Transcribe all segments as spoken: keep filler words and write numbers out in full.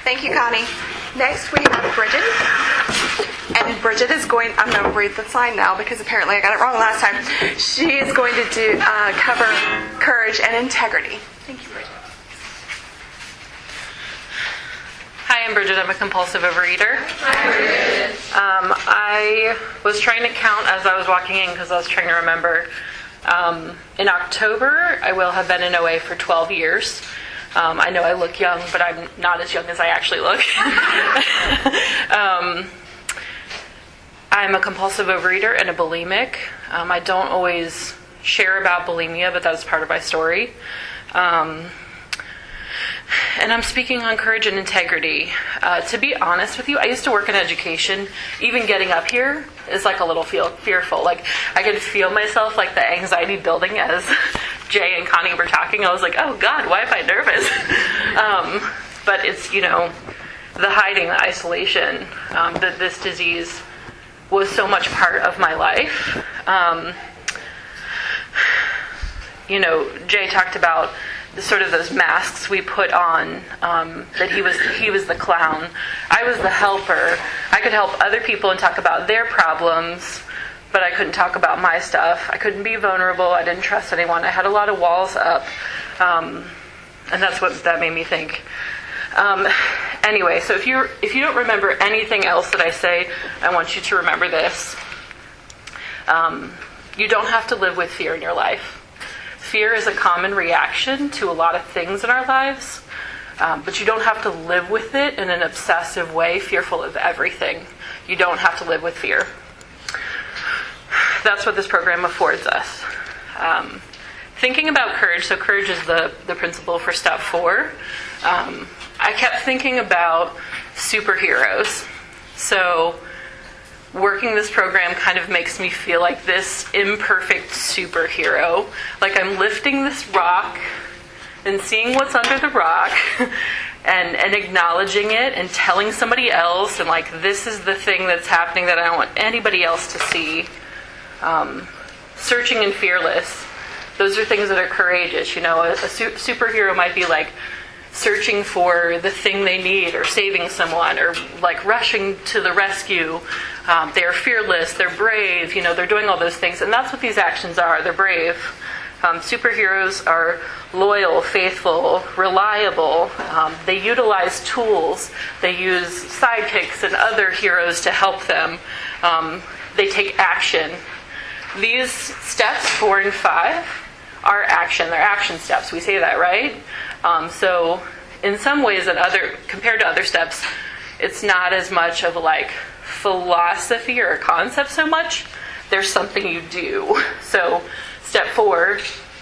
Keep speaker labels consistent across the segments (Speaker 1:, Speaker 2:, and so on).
Speaker 1: Thank you, Connie. Next, we have Bridget. And Bridget is going, I'm going to read the sign now because apparently I got it wrong last time. She is going to do uh, cover courage and integrity. Thank you, Bridget.
Speaker 2: Hi, I'm Bridget. I'm a compulsive overeater.
Speaker 1: Hi, Bridget.
Speaker 2: Um, I was trying to count as I was walking in because I was trying to remember. Um, in October, I will have been in O A for twelve years. Um, I know I look young, but I'm not as young as I actually look. um, I'm a compulsive overeater and a bulimic. Um, I don't always share about bulimia, but that's part of my story. Um, and I'm speaking on courage and integrity. Uh, to be honest with you, I used to work in education. Even getting up here is like a little feel, fearful. Like I could feel myself, like the anxiety building as Jay and Connie were talking. I was like, oh God, why am I nervous? um, but it's, you know, the hiding, the isolation, um, that this disease was so much part of my life. Um, you know, Jay talked about the, sort of those masks we put on, um, that he was he was the clown. I was the helper. I could help other people and talk about their problems, but I couldn't talk about my stuff. I couldn't be vulnerable. I didn't trust anyone. I had a lot of walls up, um, and that's what that made me think. Um, anyway, so if you if you don't remember anything else that I say, I want you to remember this. Um, you don't have to live with fear in your life. Fear is a common reaction to a lot of things in our lives, um, but you don't have to live with it in an obsessive way, fearful of everything. You don't have to live with fear. That's what this program affords us. Um, thinking about courage, so courage is the, the principle for step four. Um, I kept thinking about superheroes. So working this program kind of makes me feel like this imperfect superhero. Like I'm lifting this rock and seeing what's under the rock and, and acknowledging it and telling somebody else, and like, this is the thing that's happening that I don't want anybody else to see. Um, searching and fearless. Those are things that are courageous. You know, a, a su- superhero might be like searching for the thing they need, or saving someone, or like rushing to the rescue. Um, they're fearless, they're brave, you know, they're doing all those things. And that's what these actions are. They're brave. Um, superheroes are loyal, faithful, reliable. Um, they utilize tools. They use sidekicks and other heroes to help them. Um, they take action. These steps, four and five, are action. They're action steps. We say that, right? Um, so in some ways, that other compared to other steps, it's not as much of like philosophy or a concept so much. There's something you do. So step four,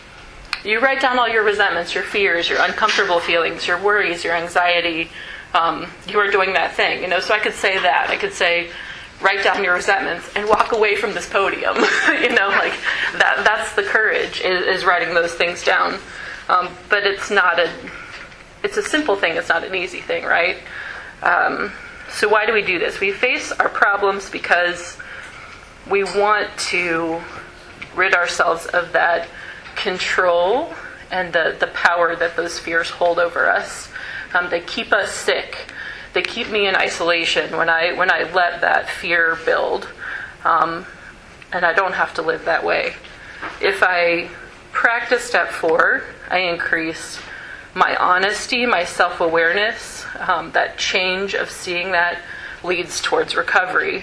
Speaker 2: you write down all your resentments, your fears, your uncomfortable feelings, your worries, your anxiety. Um, you are doing that thing. You know, so I could say that. I could say, write down your resentments and walk away from this podium. you know, like that. That's the courage, is, is writing those things down. Um, but it's not a, it's a simple thing. It's not an easy thing, right? Um, so why do we do this? We face our problems because we want to rid ourselves of that control and the, the power that those fears hold over us. Um, they keep us sick. They keep me in isolation when I when I let that fear build. Um, and I don't have to live that way. If I practice step four, I increase my honesty, my self-awareness. Um, that change of seeing that leads towards recovery.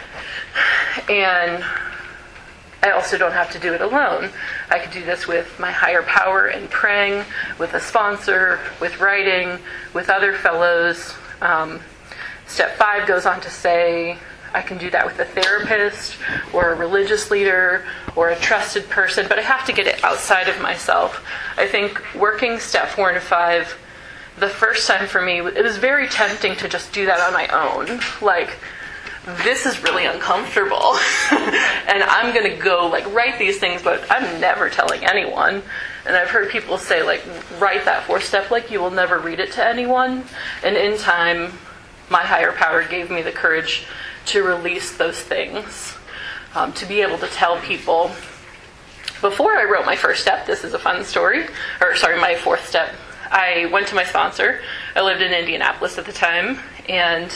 Speaker 2: And I also don't have to do it alone. I could do this with my higher power and praying, with a sponsor, with writing, with other fellows. Um, step five goes on to say, I can do that with a therapist or a religious leader or a trusted person, but I have to get it outside of myself. I think working step four and five, the first time for me, it was very tempting to just do that on my own. Like, this is really uncomfortable. and I'm going to go, like, write these things, but I'm never telling anyone. And I've heard people say, like, write that fourth step, like you will never read it to anyone. And in time, my higher power gave me the courage to release those things, um, to be able to tell people. Before I wrote my first step, this is a fun story, or sorry, my fourth step, I went to my sponsor. I lived in Indianapolis at the time, and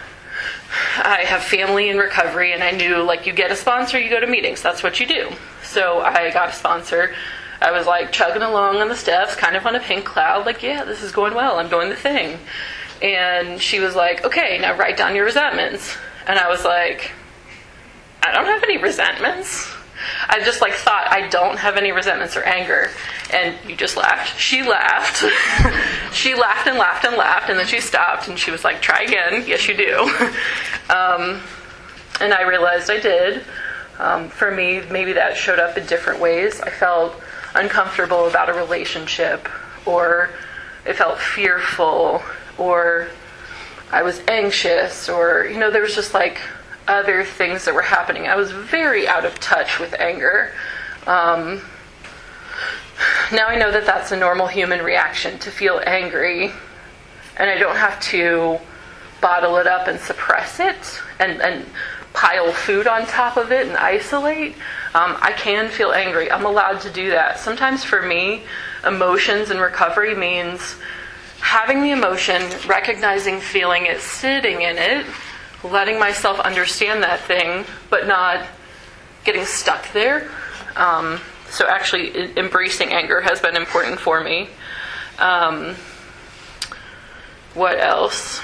Speaker 2: I have family in recovery, and I knew, like, you get a sponsor, you go to meetings. That's what you do. So I got a sponsor. I was, like, chugging along on the steps, kind of on a pink cloud, like, yeah, this is going well. I'm doing the thing. And she was like, okay, now write down your resentments. And I was like, I don't have any resentments. I just, like, thought I don't have any resentments or anger. And you just laughed. She laughed. She laughed and laughed and laughed, and then she stopped, and she was like, try again. Yes, you do. um, and I realized I did. Um, for me, maybe that showed up in different ways. I felt uncomfortable about a relationship, or I felt fearful, or I was anxious, or, you know, there was just, like, other things that were happening. I was very out of touch with anger. Um, now I know that that's a normal human reaction, to feel angry, and I don't have to bottle it up and suppress it and, and pile food on top of it and isolate. Um, I can feel angry. I'm allowed to do that. Sometimes for me, emotions in recovery means having the emotion, recognizing feeling it, sitting in it, letting myself understand that thing, but not getting stuck there. Um, so actually e- embracing anger has been important for me. Um, what else?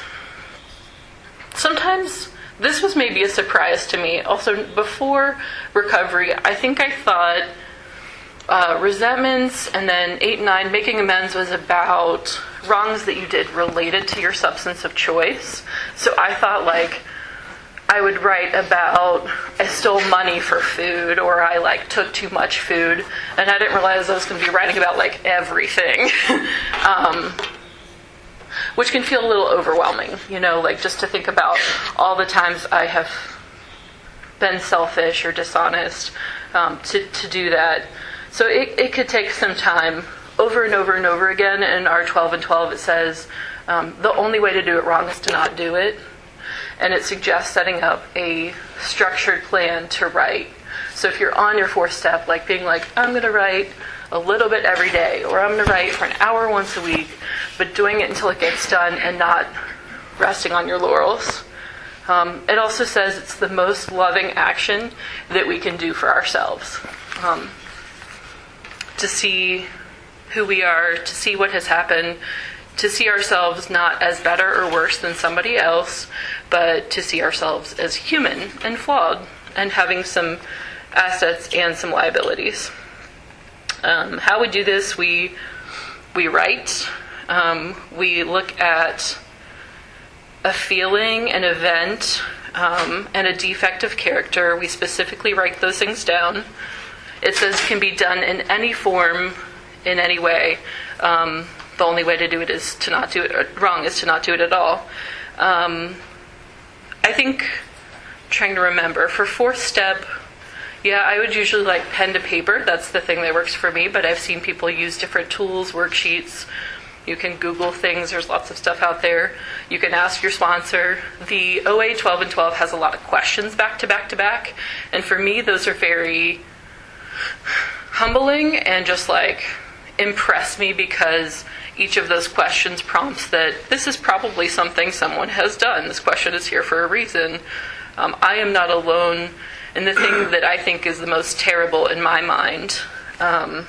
Speaker 2: Sometimes this was maybe a surprise to me. Also, before recovery, I think I thought uh, resentments and then eight and nine, making amends, was about wrongs that you did related to your substance of choice. So I thought, like, I would write about I stole money for food, or I, like, took too much food, and I didn't realize I was going to be writing about, like, everything. um, which can feel a little overwhelming, you know, like, just to think about all the times I have been selfish or dishonest, um, to, to do that. So it, it could take some time. Over and over and over again in our twelve and twelve, it says um, the only way to do it wrong is to not do it. And it suggests setting up a structured plan to write. So if you're on your fourth step, like being like, I'm going to write a little bit every day, or I'm going to write for an hour once a week, but doing it until it gets done and not resting on your laurels. Um, it also says it's the most loving action that we can do for ourselves. Um, to see who we are, to see what has happened, to see ourselves not as better or worse than somebody else, but to see ourselves as human and flawed and having some assets and some liabilities. Um, how we do this, we we write, um, we look at a feeling, an event, um, and a defect of character. We specifically write those things down. It says can be done in any form, in any way. Um, the only way to do it is to not do it wrong, is to not do it at all. Um, I think, trying to remember, for fourth step, yeah, I would usually like pen to paper. That's the thing that works for me, but I've seen people use different tools, worksheets. You can Google things. There's lots of stuff out there. You can ask your sponsor. The O A twelve and twelve has a lot of questions back to back to back. And for me, those are very humbling and just like impress me, because each of those questions prompts that this is probably something someone has done. This question is here for a reason. Um, I am not alone in the thing that I think is the most terrible in my mind. Um,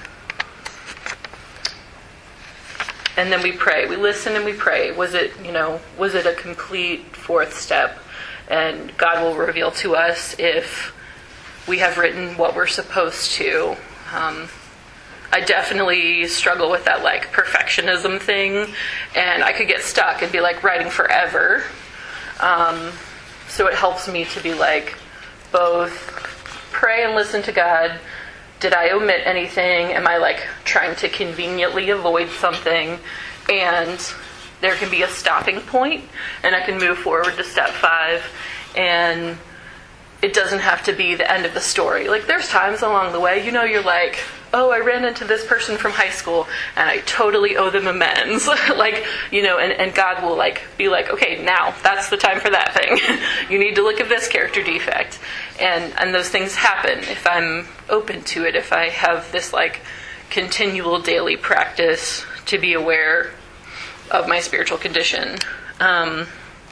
Speaker 2: and then we pray. We listen and we pray. Was it, you know, was it a complete fourth step? And God will reveal to us if we have written what we're supposed to. Um, I definitely struggle with that, like, perfectionism thing, and I could get stuck and be, like, writing forever. Um, so it helps me to be, like, both pray and listen to God. Did I omit anything? Am I, like, trying to conveniently avoid something? And there can be a stopping point, and I can move forward to step five, and it doesn't have to be the end of the story. Like, there's times along the way, you know, you're like, oh, I ran into this person from high school, and I totally owe them amends. like, you know, and, and God will, like, be like, okay, now, that's the time for that thing. You need to look at this character defect. And, and those things happen if I'm open to it, if I have this, like, continual daily practice to be aware of my spiritual condition. Um,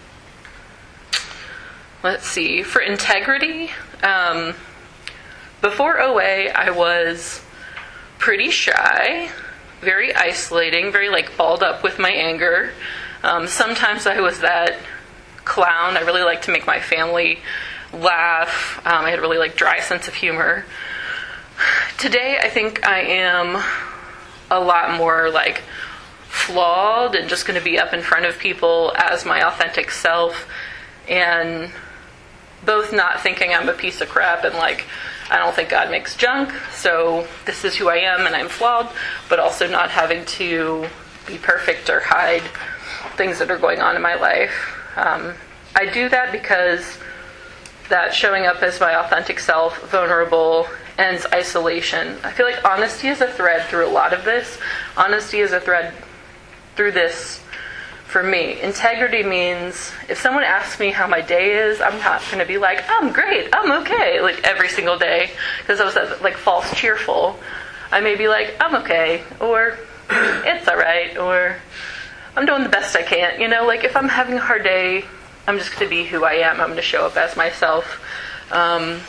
Speaker 2: let's see. For integrity, um, before O A, I was pretty shy, very isolating, very like balled up with my anger. Um, sometimes I was that clown. I really liked to make my family laugh. Um, I had a really like dry sense of humor. Today, I think I am a lot more like flawed and just going to be up in front of people as my authentic self, and both not thinking I'm a piece of crap and like I don't think God makes junk, so this is who I am and I'm flawed, but also not having to be perfect or hide things that are going on in my life. Um, I do that because that showing up as my authentic self, vulnerable, ends isolation. I feel like honesty is a thread through a lot of this. Honesty is a thread through this for me. Integrity means if someone asks me how my day is, I'm not going to be like, I'm great, I'm okay, like every single day, because I was like false cheerful. I may be like, I'm okay, or it's all right, or I'm doing the best I can. You know, like if I'm having a hard day, I'm just going to be who I am. I'm going to show up as myself. Um,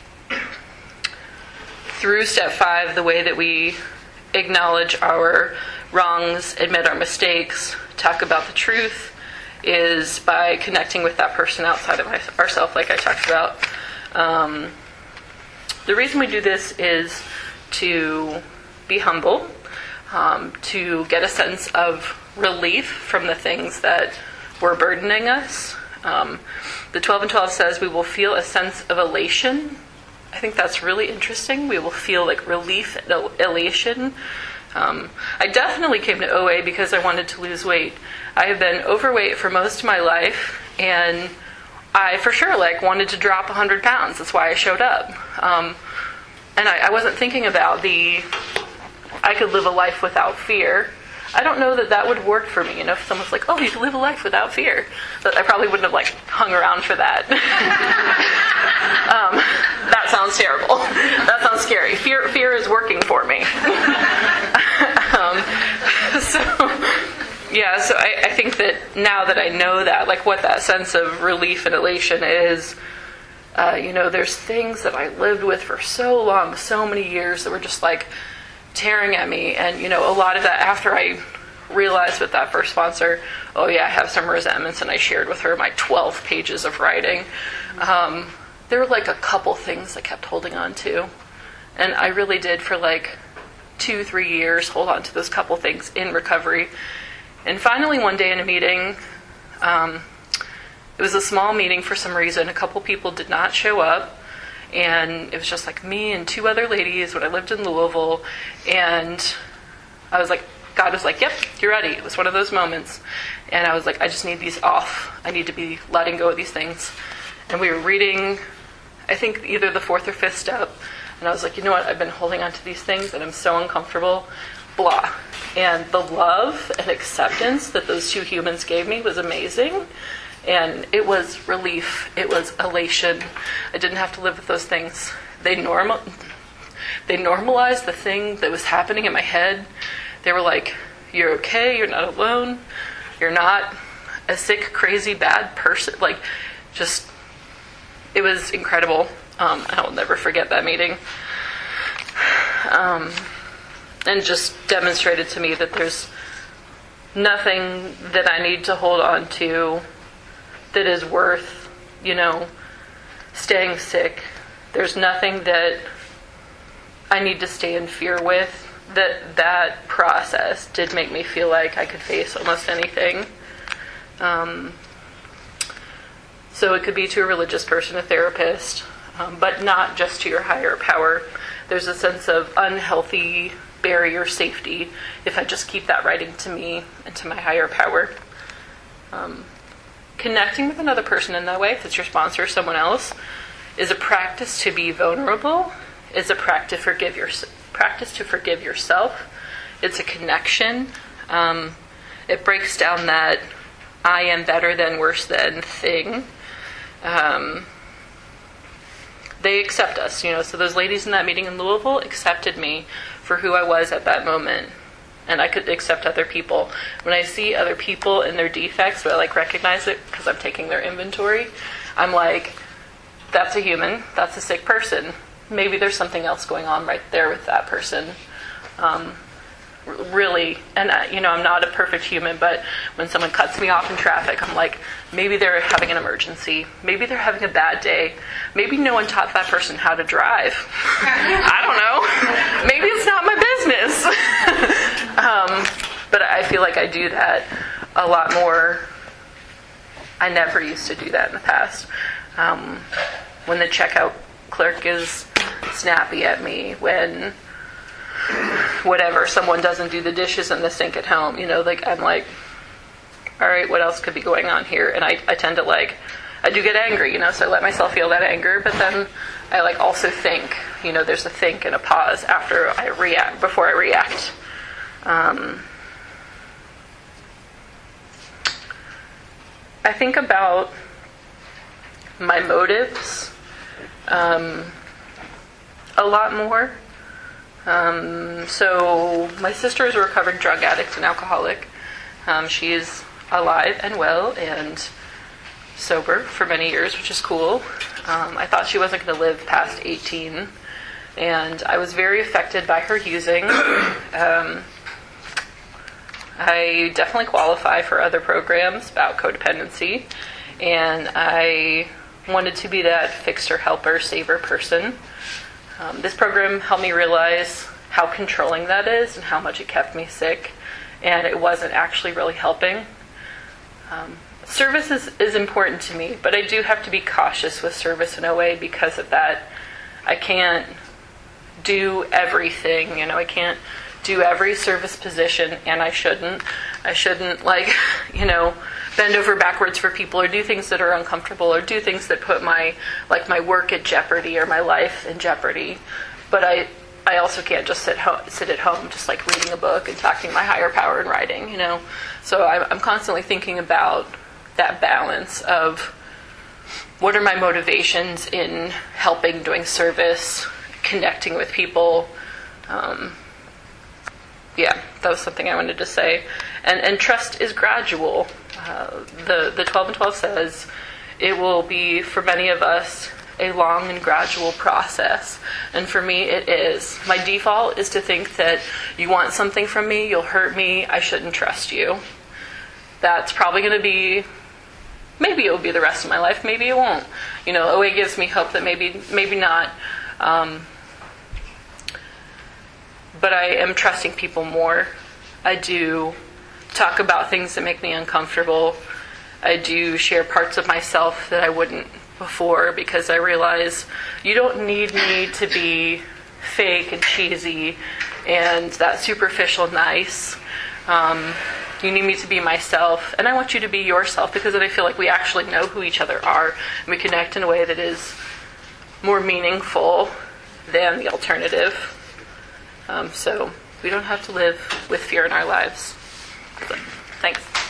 Speaker 2: through step five, the way that we acknowledge our wrongs, admit our mistakes, talk about the truth, is by connecting with that person outside of ourselves, like I talked about. Um, the reason we do this is to be humble, um, to get a sense of relief from the things that were burdening us. Um, the twelve and twelve says we will feel a sense of elation. I think that's really interesting. We will feel like relief and el- elation. Um, I definitely came to O A because I wanted to lose weight. I have been overweight for most of my life, and I for sure like wanted to drop one hundred pounds. That's why I showed up. Um, and I, I wasn't thinking about the, I could live a life without fear. I don't know that that would work for me. You know, if someone's like, oh, you can live a life without fear. But I probably wouldn't have like hung around for that. um, that sounds terrible. That sounds scary. Fear, fear is working for me. um, so, yeah, so I, I think that now that I know that, like what that sense of relief and elation is, uh, you know, there's things that I lived with for so long, so many years that were just like tearing at me. And, you know, a lot of that after I realized with that first sponsor, oh yeah, I have some resentments, and I shared with her my twelve pages of writing. Um, there were like a couple things I kept holding on to. And I really did for like two, three years hold on to those couple things in recovery. And finally one day in a meeting, um, it was a small meeting for some reason. A couple people did not show up. And it was just like me and two other ladies when I lived in Louisville. And I was like, God was like, yep, you're ready. It was one of those moments. And I was like, I just need these off. I need to be letting go of these things. And we were reading, I think, either the fourth or fifth step. And I was like, you know what? I've been holding on to these things and I'm so uncomfortable. Blah. And the love and acceptance that those two humans gave me was amazing. And it was relief. It was elation. I didn't have to live with those things. They normal, they normalized the thing that was happening in my head. They were like, you're okay, you're not alone, you're not a sick, crazy, bad person. Like, just, it was incredible. Um, I will never forget that meeting. Um, and just demonstrated to me that there's nothing that I need to hold on to that is worth, you know, staying sick. There's nothing that I need to stay in fear with. That that process did make me feel like I could face almost anything. Um, so it could be to a religious person, a therapist, um, but not just to your higher power. There's a sense of unhealthy barrier safety if I just keep that writing to me and to my higher power. Um, Connecting with another person in that way, if it's your sponsor or someone else, is a practice to be vulnerable. It's a practice to forgive your practice to forgive yourself. It's a connection. Um, it breaks down that I am better than, worse than thing. Um, they accept us, you know. So those ladies in that meeting in Louisville accepted me for who I was at that moment. and I could accept other people. When I see other people and their defects, but I like recognize it because I'm taking their inventory, I'm like, that's a human, that's a sick person. Maybe there's something else going on right there with that person. Um, really, and I, you know, I'm not a perfect human, but when someone cuts me off in traffic, I'm like, maybe they're having an emergency. Maybe they're having a bad day. Maybe no one taught that person how to drive. I don't know. Maybe it's not my business. um, but I feel like I do that a lot more. I never used to do that in the past. Um, when the checkout clerk is snappy at me, when whatever, someone doesn't do the dishes in the sink at home, you know, like, I'm like, all right, what else could be going on here? And I, I tend to, like, I do get angry, you know, so I let myself feel that anger, but then I, like, also think, you know, there's a think and a pause after I react, before I react. Um, I think about my motives um, a lot more. Um, so my sister is a recovering drug addict and alcoholic. Um, she is alive and well and sober for many years, which is cool. Um, I thought she wasn't going to live past eighteen, and I was very affected by her using. Um, I definitely qualify for other programs about codependency, and I wanted to be that fixer, helper, saver person. Um, this program helped me realize how controlling that is and how much it kept me sick, and it wasn't actually really helping. Um, service is, is important to me, but I do have to be cautious with service in O A because of that. I can't do everything, you know, I can't do every service position, and I shouldn't. I shouldn't, like, you know, bend over backwards for people or do things that are uncomfortable or do things that put my, like, my work at jeopardy or my life in jeopardy. But I I also can't just sit ho- sit at home just, like, reading a book and talking to my higher power and writing, you know. So I'm, I'm constantly thinking about that balance of what are my motivations in helping, doing service, connecting with people. Um, yeah, that was something I wanted to say. And and trust is gradual. Uh, the, the twelve and twelve says it will be, for many of us, a long and gradual process. And for me, it is. My default is to think that you want something from me, you'll hurt me, I shouldn't trust you. That's probably going to be, maybe it will be the rest of my life, maybe it won't. You know, O A gives me hope that maybe, maybe not. Um, but I am trusting people more. I do talk about things that make me uncomfortable. I do share parts of myself that I wouldn't before because I realize you don't need me to be fake and cheesy and that superficial nice. Um, you need me to be myself, and I want you to be yourself because then I feel like we actually know who each other are and we connect in a way that is more meaningful than the alternative. Um, so we don't have to live with fear in our lives. So, thanks.